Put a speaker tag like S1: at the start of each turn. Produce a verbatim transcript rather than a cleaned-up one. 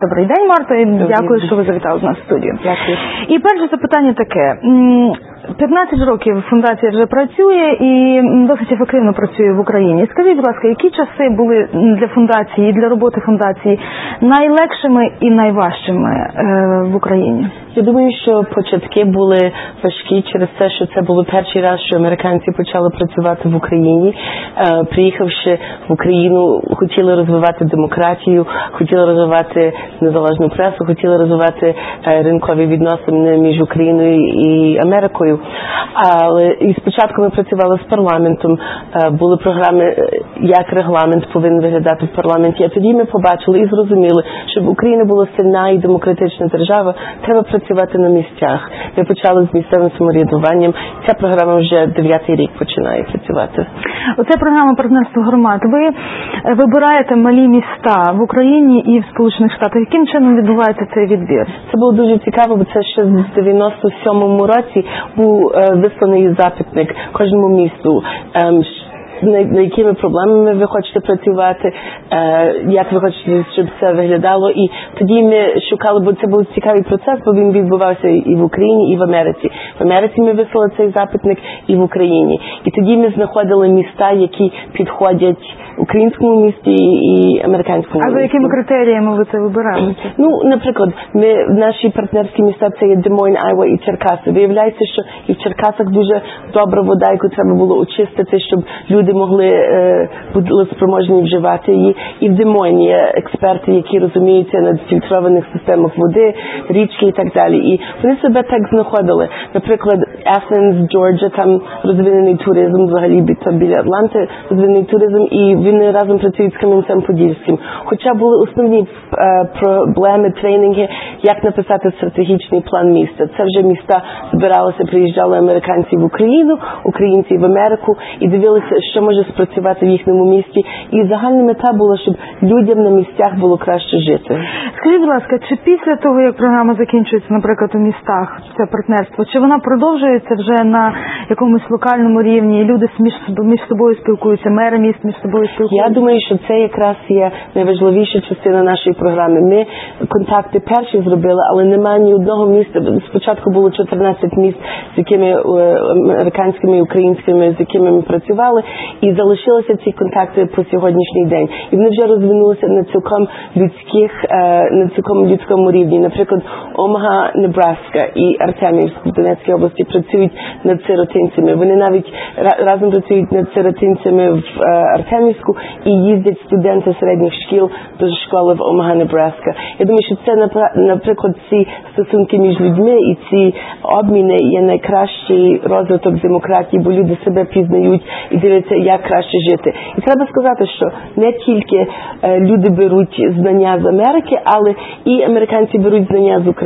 S1: Добрий день, Марто, і дякую, що ви завітали до нас в студію.
S2: Дякую.
S1: І перше запитання таке. п'ятнадцять років фундація вже працює і досить ефективно працює в Україні. Скажіть, будь ласка, які часи були для фундації, для роботи фундації найлегшими і найважчими в Україні?
S2: Я думаю, що початки були важкі через те, що це було перший раз, що американці почали працювати в Україні. Приїхавши в Україну, хотіли розвивати демократію, хотіли розвивати незалежну пресу, хотіли розвивати ринкові відносини між Україною і Америкою. Але і спочатку ми працювали з парламентом, були програми, як регламент повинен виглядати в парламенті. А тоді ми побачили і зрозуміли, щоб Україна була сильна і демократична держава, треба працювати на місцях. Ми почали з місцевим самоврядуванням. Ця програма вже дев'ятий рік починає працювати.
S1: Оця програма «Партнерство громад». Ви вибираєте малі міста в Україні і в Сполучених Штатах. Яким чином відбувається цей відбір?
S2: Це було дуже цікаво, бо це ще в дев'яносто сьомому році був висланий запитник кожному місту, на якими проблемами ви хочете працювати, як ви хочете, щоб це виглядало. І тоді ми шукали, бо це був цікавий процес, бо він відбувався і в Україні, і в Америці. В Америці ми вислали цей запитник, і в Україні. І тоді ми знаходили міста, які підходять українському місті і американському місті.
S1: А за якими критеріями ви це вибирали?
S2: Ну, наприклад, ми, наші партнерські міста – це є Де Мойн, Айова і Черкаси. Виявляється, що і в Черкасах дуже добра вода, яку треба було очистити, щоб люди могли, е, були спроможні вживати її. І в Де Мойні є експерти, які розуміються на фільтрованих системах води, річки і так далі. І вони себе так знаходили. Наприклад, Athens, Джорджія, там розвинений туризм, взагалі біля Атланти розвинений туризм, і вони разом працюють з Кам'янцем-Подільським. Хоча були основні е, проблеми, тренінги, як написати стратегічний план міста. Це вже міста збиралися, приїжджали американці в Україну, українці в Америку і дивилися, що може спрацювати в їхньому місті. І загальна мета була, щоб людям на місцях було краще жити.
S1: Скажіть, будь ласка, чи після того, як програма закінчується, наприклад, у містах, це партнерство, чи вона продовжується вже на якомусь локальному рівні, і люди між, між собою спілкуються, мери міст між собою спілкуються?
S2: Я думаю, що це якраз є найважливіша частина нашої програми. Ми контакти перші зробили, але немає ні одного міста. Спочатку було чотирнадцять міст, з якими американськими і українськими, з якими ми працювали, і залишилися ці контакти по сьогоднішній день. І вони вже розвинулися на цілком людських, на цілком людському рівні. Наприклад, Омага, Небраска і Артемівськ в Донецькій області працюють над сиротинцями. Вони навіть разом працюють над сиротинцями в Артемівську і їздять студенти середніх шкіл до школи в Омага, Небраска. Я думаю, що це, наприклад, ці стосунки між людьми і ці обміни є найкращий розвиток демократії, бо люди себе пізнають і дивляться, як краще жити. І треба сказати, що не тільки люди беруть знання з Америки, але і американці беруть знання з України.